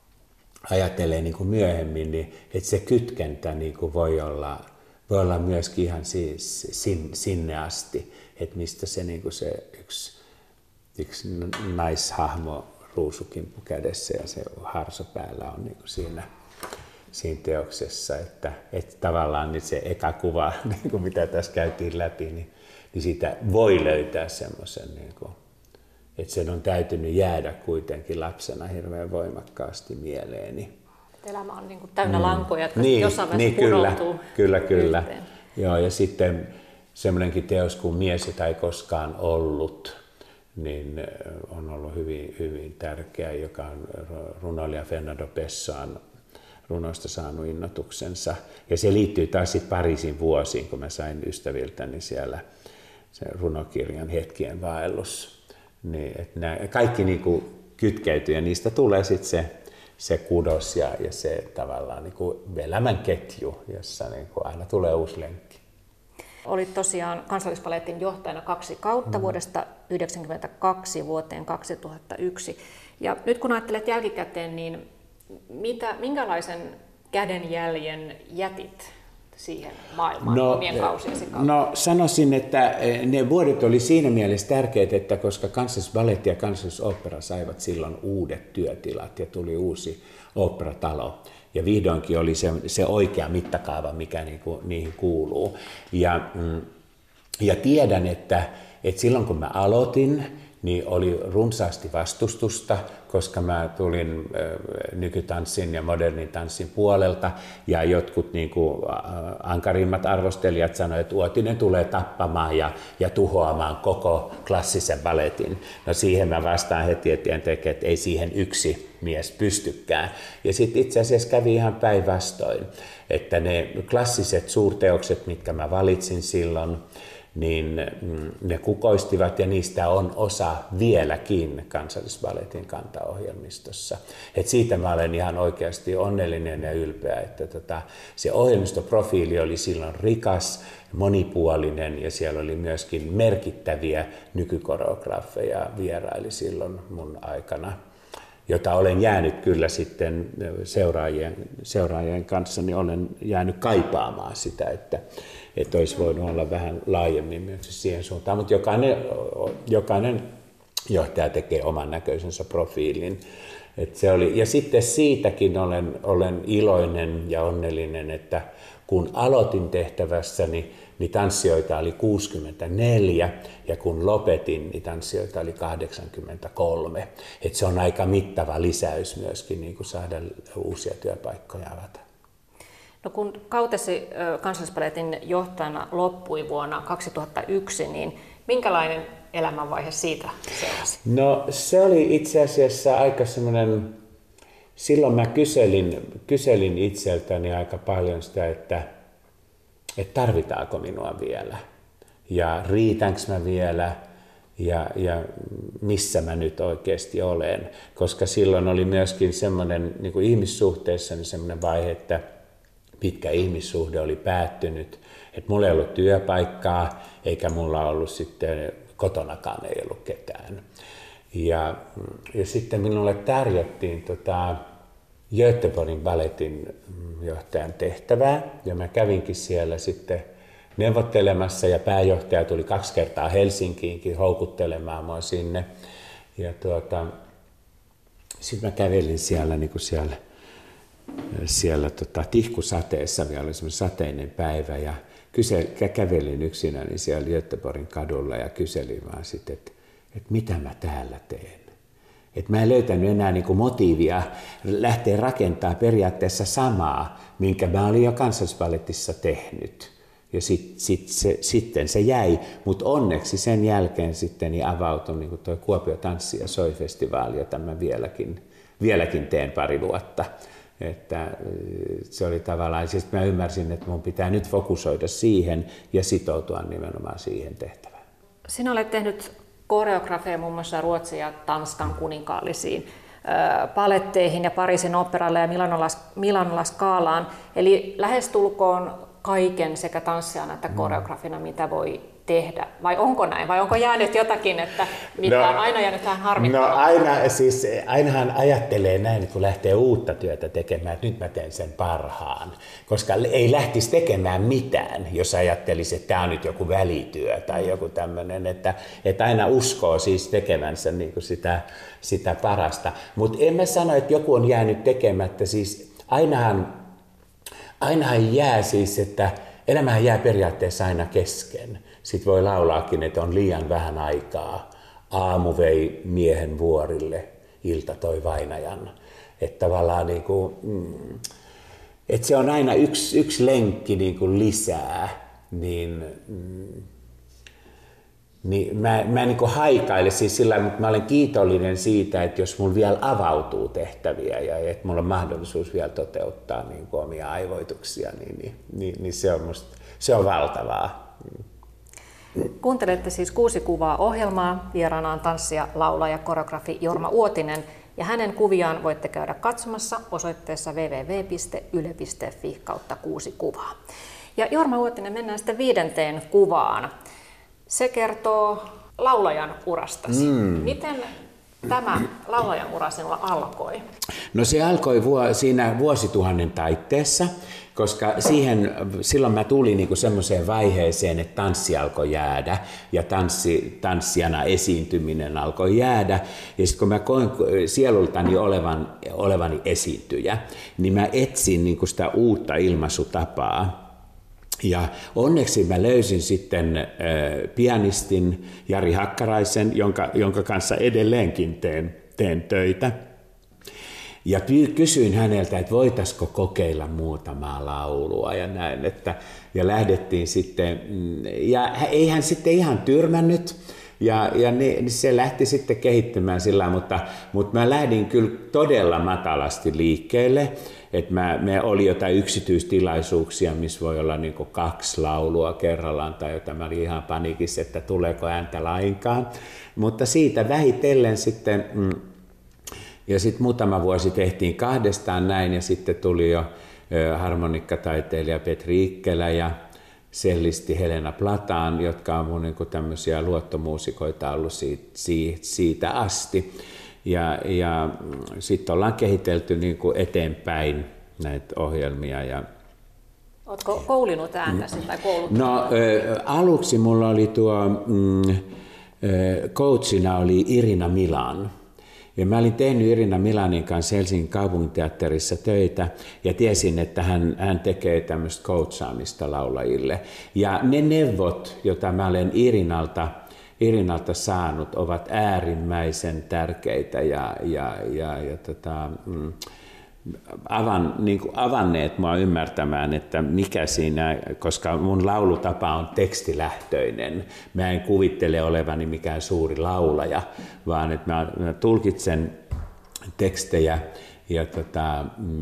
B: ajattelee niin kuin myöhemmin, niin että se kytkentä niin kuin voi, olla, voi olla myöskin ihan siis sin, sinne asti, että mistä se, niin kuin se yksi, yksi naishahmo ruusukimppu kädessä ja se harso päällä on niin kuin siinä, siinä teoksessa, että, että tavallaan niin se eka kuva, niin kuin mitä tässä käytiin läpi, niin, niin siitä voi löytää semmoisen, niin kuin, että sen on täytynyt jäädä kuitenkin lapsena hirveän voimakkaasti mieleeni.
C: Elämä on niin kuin täynnä mm. lankoja, jotka
B: niin,
C: jossain vaiheessa
B: niin,
C: pudoutuu.
B: Kyllä, kyllä. Yhteen. Joo, ja sitten semmoinenkin teos kuin Mies, jota ei koskaan ollut, niin on ollut hyvin, hyvin tärkeä, joka on runoilija Fernando Pessoan runoista saanut innotuksensa. Ja se liittyy taas sitten Pariisin vuosiin, kun mä sain ystäviltäni siellä sen runokirjan Hetkien vaellus. Niin, että nämä kaikki niinku kytkeytyy ja niistä tulee sitten se, se kudos ja, ja se tavallaan niinku elämän ketju, jossa niinku aina tulee uusi lenkki.
C: Olit tosiaan Kansallisbalettin johtajana kaksi kautta mm. vuodesta yhdeksänkymmentäkaksi vuoteen kaksituhattayksi. Ja nyt kun ajattelet jälkikäteen, niin mitä, minkälaisen kädenjäljen jätit siihen maailmaan no, omien kausiesi kautta?
B: No sanoisin, että ne vuodet oli siinä mielessä tärkeitä, että koska Kansallisbaletti ja Kansallisopera saivat silloin uudet työtilat ja tuli uusi oopperatalo. Ja vihdoinkin oli se, se oikea mittakaava, mikä niinku, niihin kuuluu. Ja, ja tiedän, että, että silloin kun mä aloitin, niin oli runsaasti vastustusta, koska mä tulin nykytanssin ja modernin tanssin puolelta, ja jotkut niin kuin ankarimmat arvostelijat sanoivat, että Uotinen tulee tappamaan ja, ja tuhoamaan koko klassisen balletin. No siihen mä vastaan heti, että ei siihen yksi mies pystykään. Ja sitten itse asiassa kävi ihan päinvastoin, että ne klassiset suurteokset, mitkä mä valitsin silloin, niin ne kukoistivat, ja niistä on osa vieläkin Kansallisballetin kantaohjelmistossa. Et siitä mä olen ihan oikeasti onnellinen ja ylpeä, että tota, se ohjelmistoprofiili oli silloin rikas, monipuolinen, ja siellä oli myöskin merkittäviä nykykoreografeja vieraili silloin mun aikana, jota olen jäänyt kyllä sitten seuraajien, seuraajien kanssa, niin olen jäänyt kaipaamaan sitä, että että olisi voinut olla vähän laajemmin myös siihen suuntaan, mutta jokainen, jokainen johtaja tekee oman näköisensä profiilin. Että se oli, ja sitten siitäkin olen, olen iloinen ja onnellinen, että kun aloitin tehtävässäni, niin tanssijoita oli kuusikymmentäneljä, ja kun lopetin, niin tanssijoita oli kahdeksankymmentäkolme. Että se on aika mittava lisäys myöskin niin kuin saada uusia työpaikkoja avata.
C: No kun kautesi Kansallisballetin johtajana loppui vuonna kaksituhattayksi, niin minkälainen elämänvaihe siitä seurasi?
B: No se oli itse asiassa aika semmoinen, silloin mä kyselin, kyselin itseltäni aika paljon sitä, että, että tarvitaanko minua vielä ja riitänkö mä vielä ja, ja missä mä nyt oikeasti olen. Koska silloin oli myöskin semmoinen niin kuin ihmissuhteessa niin semmoinen vaihe, että pitkä ihmissuhde oli päättynyt, että mulla ei ollut työpaikkaa, eikä mulla ollut sitten, kotonakaan ei ollut ketään. Ja, ja sitten minulle tarjottiin tota Göteborgin balletin johtajan tehtävää, ja mä kävinkin siellä sitten neuvottelemassa, ja pääjohtaja tuli kaksi kertaa Helsinkiinkin houkuttelemaan mua sinne. Ja tuota, sitten mä kävelin siellä, niin kuin siellä siellä tota, tihkusateessa, vielä oli semmoinen sateinen päivä, ja kysel, kävelin yksinäni siellä Göteborgin kadulla ja kyselin vaan sitten, että, että mitä mä täällä teen. Että mä en löytänyt enää niin kuin motiivia lähteä rakentamaan periaatteessa samaa, minkä mä olin jo Kansallisballetissa tehnyt. Ja sit, sit, se, sitten se jäi, mutta onneksi sen jälkeen sitten niin avautui niin kuin tuo Kuopio Tanssi- ja Soi-festivaali, jota mä vieläkin, vieläkin teen pari vuotta. Että se oli tavallaan, siis mä ymmärsin, että mun pitää nyt fokusoida siihen ja sitoutua nimenomaan siihen tehtävään.
C: Sinä olet tehnyt koreografeja muun muassa Ruotsin ja Tanskan kuninkaallisiin paletteihin ja Pariisin operalle ja Milano La Scalaan, eli lähestulkoon kaiken sekä tanssijana että koreografina, mitä voi tehdä. Vai onko näin? Vai onko jäänyt jotakin, että mitä no, on aina jäänyt vähän harmittavaa?
B: No aina, siis, ainahan ajattelee näin, kun lähtee uutta työtä tekemään, että nyt mä teen sen parhaan. Koska ei lähtisi tekemään mitään, jos ajattelisi, että tämä on nyt joku välityö tai joku tämmöinen. Että, että aina uskoo siis tekevänsä niin kuin sitä, sitä parasta. Mutta en mä sano, että joku on jäänyt tekemättä. Siis ainahan, ainahan jää siis, että elämähän jää periaatteessa aina kesken. Sitten voi laulaakin, että on liian vähän aikaa. Aamu vei miehen vuorille, ilta toi vainajan. Että tavallaan niin kuin, että se on aina yksi, yksi lenkki niin kuin lisää. Niin, niin mä, mä niin kuin haikaile siis sillä, mutta mä olen kiitollinen siitä, että jos mulla vielä avautuu tehtäviä ja että mulla on mahdollisuus vielä toteuttaa niin kuin omia aivoituksia, niin, niin, niin, niin se on musta, se on valtavaa.
C: Kuuntelette siis Kuusi kuvaa -ohjelmaa. Vieraana on tanssija, laulaja, koreografi Jorma Uotinen, ja hänen kuviaan voitte käydä katsomassa osoitteessa double-u double-u double-u piste yle piste fi kautta kuusi kuvaa. Ja Jorma Uotinen, mennään sitten viidenteen kuvaan. Se kertoo laulajan urastasi. Mm. Miten tämä laulajan ura sinulla alkoi?
B: No se alkoi vuo, siinä vuosituhannen taitteessa, koska siihen, silloin mä tulin niinku semmoiseen vaiheeseen, että tanssi alkoi jäädä ja tanssi, tanssijana esiintyminen alkoi jäädä. Ja sitten kun mä koin sielultani olevan, olevani esiintyjä, niin mä etsin niinku sitä uutta ilmaisutapaa. Ja onneksi mä löysin sitten äh, pianistin Jari Hakkaraisen, jonka, jonka kanssa edelleenkin teen, teen töitä. Ja kysyin häneltä, että voitaisiko kokeilla muutamaa laulua ja näin. Että, ja lähdettiin sitten, ja ei hän sitten ihan tyrmännyt. Ja, ja ne, se lähti sitten kehittymään sillä, mutta, mutta mä lähdin kyllä todella matalasti liikkeelle. Että mä, me oli jotain yksityistilaisuuksia, missä voi olla niin kuin kaksi laulua kerrallaan tai jotain. Mä olin ihan paniikissa, että tuleeko ääntä lainkaan. Mutta siitä vähitellen sitten, ja sitten muutama vuosi tehtiin kahdestaan näin, ja sitten tuli jo harmonikkataiteilija Petri Ikkelä ja sellisti Helena Plataan, jotka on mun niin kuin tämmöisiä luottomuusikoita ollut siitä, siitä asti. Ja, ja sitten ollaan kehitelty niin kuin eteenpäin näitä ohjelmia. Ja
C: oletko koulinut ääntäsi tai kouluttanut?
B: No ä, aluksi mulla oli tuo, mm, coachina oli Irina Milan. Ja mä olin tehnyt Irina Milanin kanssa Helsingin kaupunginteatterissa töitä ja tiesin, että hän, hän tekee tämmöistä coachaamista laulajille. Ja ne neuvot, joita mä olen Irinalta, Irinalta saanut, ovat äärimmäisen tärkeitä ja, ja, ja, ja tota, mm, avan, niin kuin avanneet mua ymmärtämään, että mikä siinä, koska mun laulutapa on tekstilähtöinen. Mä en kuvittele olevani mikään suuri laulaja, vaan että mä, mä tulkitsen tekstejä ja, tota,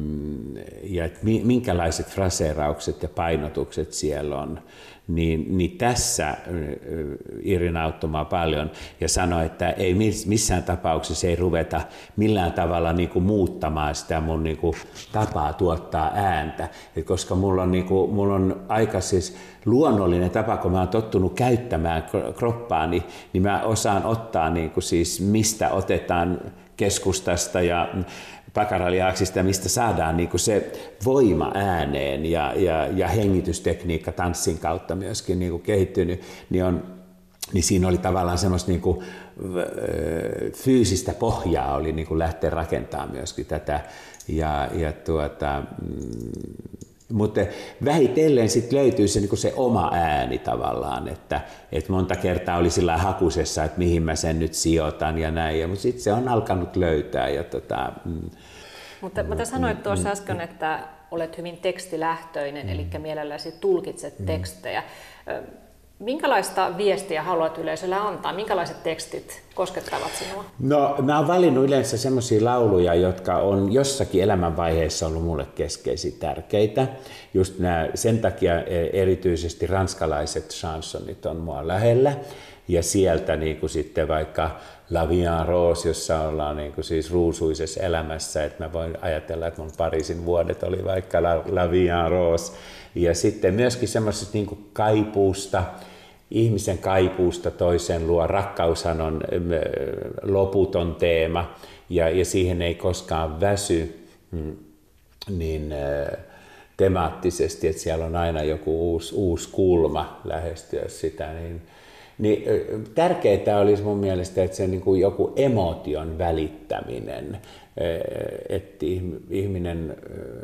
B: ja että minkälaiset fraseeraukset ja painotukset siellä on. Niin, niin tässä Irina auttoi mua paljon ja sanoi, että ei missään tapauksessa ei ruveta millään tavalla niin kuin muuttamaan sitä mun niin kuin tapaa tuottaa ääntä. Et koska mulla on, niin kuin, mulla on aika siis luonnollinen tapa, kun mä oon tottunut käyttämään kroppaani, niin mä osaan ottaa niin kuin siis mistä otetaan keskustasta ja pakaraliaaksista, mistä saadaan niin kuin se voima ääneen ja, ja, ja hengitystekniikka tanssin kautta myöskin niin kuin kehittynyt, niin, on, niin siinä oli tavallaan semmoista niin kuin fyysistä pohjaa oli niin kuin lähteä rakentamaan myöskin tätä. Ja, ja tuota, mutta vähitellen sitten löytyy se, niin kuin se oma ääni tavallaan, että, että monta kertaa oli sillä hakusessa, että mihin mä sen nyt sijoitan ja näin, mutta sitten se on alkanut löytää. Ja tota,
C: mutta, mutta sanoit tuossa äsken, että olet hyvin tekstilähtöinen, mm. eli mielelläsi tulkitset mm. tekstejä. Minkälaista viestiä haluat yleisölle antaa? Minkälaiset tekstit koskettavat sinua? No,
B: mä oon valinnut yleensä semmoisia lauluja, jotka on jossakin elämänvaiheessa ollut mulle keskeisiä tärkeitä. Just nämä, sen takia erityisesti ranskalaiset chansonit on mua lähellä. Ja sieltä niin kuin sitten vaikka La Vie en Rose, jossa ollaan niin kuin siis ruusuisessa elämässä. Että mä voin ajatella, että mun Pariisin vuodet oli vaikka La, La Vie en Rose. Ja sitten myöskin semmoisesta niin kuin kaipuusta, ihmisen kaipuusta toisen luo. Rakkaushan on loputon teema ja, ja siihen ei koskaan väsy niin temaattisesti, että siellä on aina joku uusi, uusi kulma lähestyä sitä. Niin, niin tärkeää olisi mun mielestä, että se niin kuin joku emotion välittäminen, että ihminen...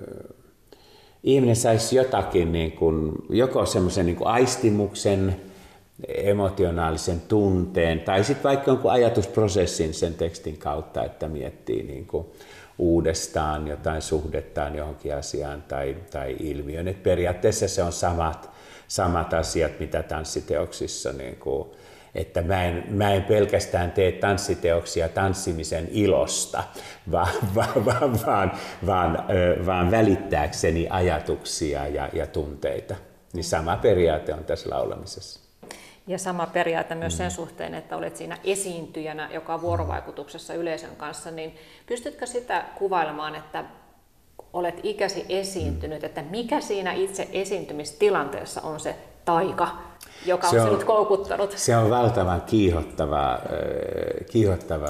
B: Ihminen saisi jotakin, niin kuin, joko semmoisen niin kuin aistimuksen, emotionaalisen tunteen, tai sitten vaikka jonkun ajatusprosessin sen tekstin kautta, että miettii niin kuin uudestaan jotain suhdettaan johonkin asiaan tai, tai ilmiön. Et periaatteessa se on samat, samat asiat, mitä tanssiteoksissa. Niin kuin, että mä en, mä en pelkästään tee tanssiteoksia tanssimisen ilosta, vaan, vaan, vaan, vaan, vaan, vaan välittääkseni ajatuksia ja, ja tunteita. Niin sama periaate on tässä laulamisessa.
C: Ja sama periaate myös sen suhteen, että olet siinä esiintyjänä, joka on vuorovaikutuksessa yleisön kanssa, niin pystytkö sitä kuvailemaan, että olet ikäsi esiintynyt, että mikä siinä itse esiintymistilanteessa on se taika, joka on, on sinut koukuttanut?
B: Se on valtavan kiihottava, kiihottava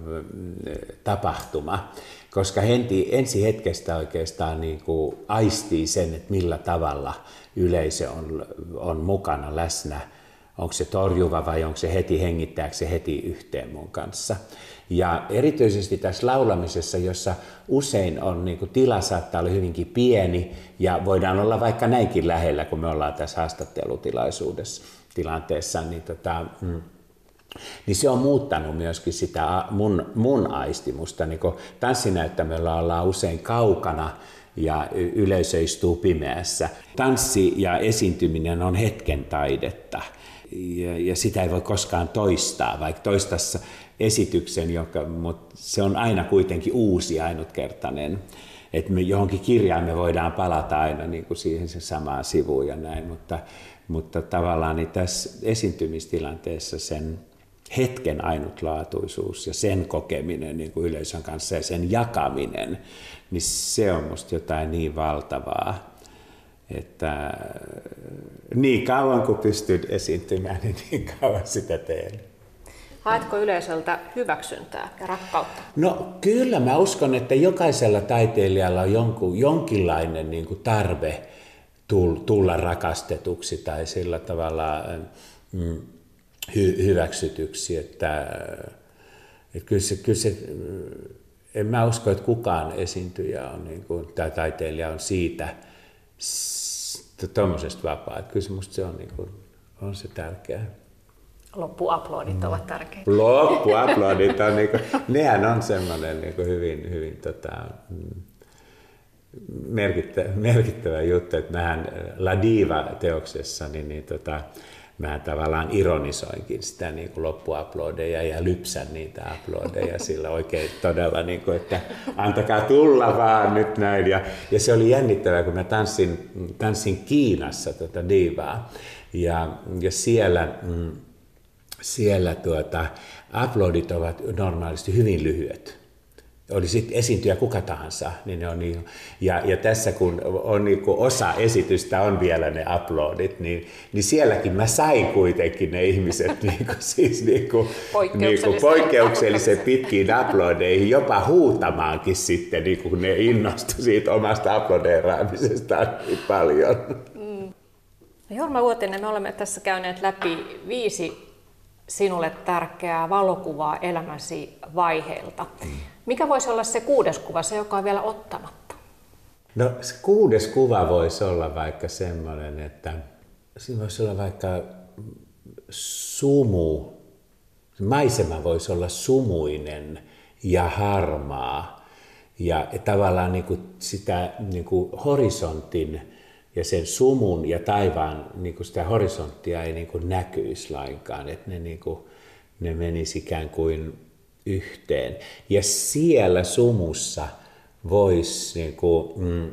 B: tapahtuma, koska henti, ensi hetkestä oikeastaan niin kuin aistii sen, että millä tavalla yleisö on, on mukana läsnä onko se torjuva vai onko se heti, hengittääkö se heti yhteen mun kanssa. Ja erityisesti tässä laulamisessa, jossa usein on niin kuin tila saattaa olla hyvinkin pieni ja voidaan olla vaikka näinkin lähellä, kun me ollaan tässä haastattelutilaisuudessa tilanteessa, niin, tota, mm, niin se on muuttanut myöskin sitä mun, mun aistimusta. Niin kun tanssinäyttämöllä ollaan usein kaukana ja yleisö istuu pimeässä. Tanssi ja esiintyminen on hetken taidetta. Ja, ja sitä ei voi koskaan toistaa, vaikka toistassa esityksen, joka, mutta se on aina kuitenkin uusi, ainutkertainen. Että me johonkin kirjaan me voidaan palata aina niin kuin siihen se samaan sivuun ja näin, mutta, mutta tavallaan niin tässä esiintymistilanteessa sen hetken ainutlaatuisuus ja sen kokeminen niin kuin yleisön kanssa ja sen jakaminen, niin se on musta jotain niin valtavaa. Että niin kauan kun pystyn esiintymään, niin niin kauan sitä teen.
C: Haetko yleisöltä hyväksyntää ja rakkautta?
B: No kyllä mä uskon, että jokaisella taiteilijalla on jonkun, jonkinlainen niin kuin tarve tulla rakastetuksi tai sillä tavalla mm, hy, hyväksytyksi. Että, että kyllä se, kyllä se, en mä usko, että kukaan esiintyjä on, niin kuin, tai taiteilija on siitä tuommoisesta vapaa. Että kyllä se musta se on, niin kuin, on se tärkeää.
C: Loppuaplodit mm. ovat tärkeitä.
B: Loppuaplodit on, niin kuin, nehän on semmoinen niin kuin hyvin, hyvin tota, merkittävä, merkittävä juttu, että mähän La Diva-teoksessa, niin, niin tota, mähän tavallaan ironisoinkin sitä niin kuin loppuaplodeja ja lypsän niitä aplodeja sillä oikein todella, niin kuin, että antakaa tulla vaan nyt näin. Ja, ja se oli jännittävää, kun mä tanssin, tanssin Kiinassa tota divaa ja, ja siellä... Mm, Siellä tuota, uploadit ovat normaalisti hyvin lyhyet. Oli sitten esiintyjä kuka tahansa. Niin ne on niin, ja, ja tässä kun on niin kuin osa esitystä on vielä ne uploadit, niin, niin sielläkin mä sain kuitenkin ne ihmiset niin kuin, siis niin kuin, niin kuin poikkeuksellisen pitkiin uploadeihin, jopa huutamaankin sitten, niin kun ne innostui siitä omasta uploadeeraamisestaan niin paljon.
C: Mm. No Jorma Uotinen, me olemme tässä käyneet läpi viisi sinulle tärkeää valokuvaa elämäsi vaiheelta. Mikä voisi olla se kuudes kuva, se joka on vielä ottamatta?
B: No se kuudes kuva voisi olla vaikka semmoinen, että siinä voisi olla vaikka sumu, maisema voisi olla sumuinen ja harmaa ja tavallaan niin kuin sitä niin kuin horisontin ja sen sumun ja taivaan niin kuin sitä horisonttia ei niin kuin näkyisi lainkaan, että ne, niin kuin, ne menisi ikään kuin yhteen. Ja siellä sumussa voisi niin kuin, mm,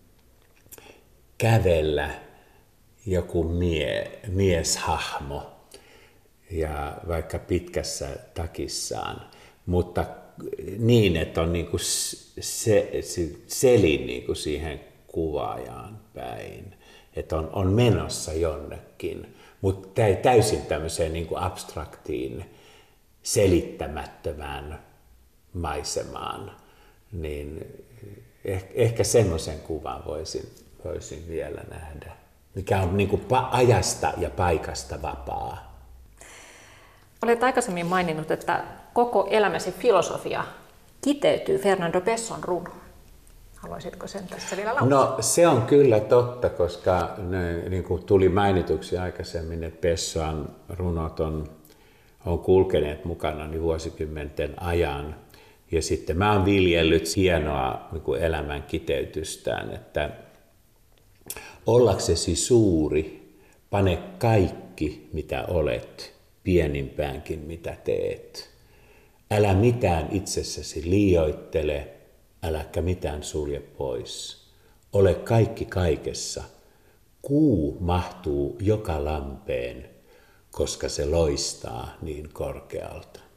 B: kävellä joku mie, mieshahmo, ja vaikka pitkässä takissaan, mutta niin, että on niin kuin se, se, selin niin kuin siihen kuvaajaan päin, että on, on menossa jonnekin, mutta täysin tämmöiseen niin kuin abstraktiin, selittämättömään maisemaan, niin ehkä, ehkä semmoisen kuvan voisin, voisin vielä nähdä, mikä on niin kuin ajasta ja paikasta vapaa.
C: Olet aikaisemmin maininnut, että koko elämäsi filosofia kiteytyy Fernando Pessoan runoon. Haluaisitko sen tässä vielä lausua?
B: No se on kyllä totta, koska ne, niin kuin tuli mainituksi aikaisemmin, että Pessoan runot on, on kulkeneet mukana niin vuosikymmenten ajan. Ja sitten mä oon viljellyt hienoa niin kuin elämän kiteytystään, että ollaksesi suuri, pane kaikki mitä olet, pienimpäänkin mitä teet. Älä mitään itsessäsi liioittele, äläkä mitään sulje pois. Ole kaikki kaikessa. Kuu mahtuu joka lampeen, koska se loistaa niin korkealta.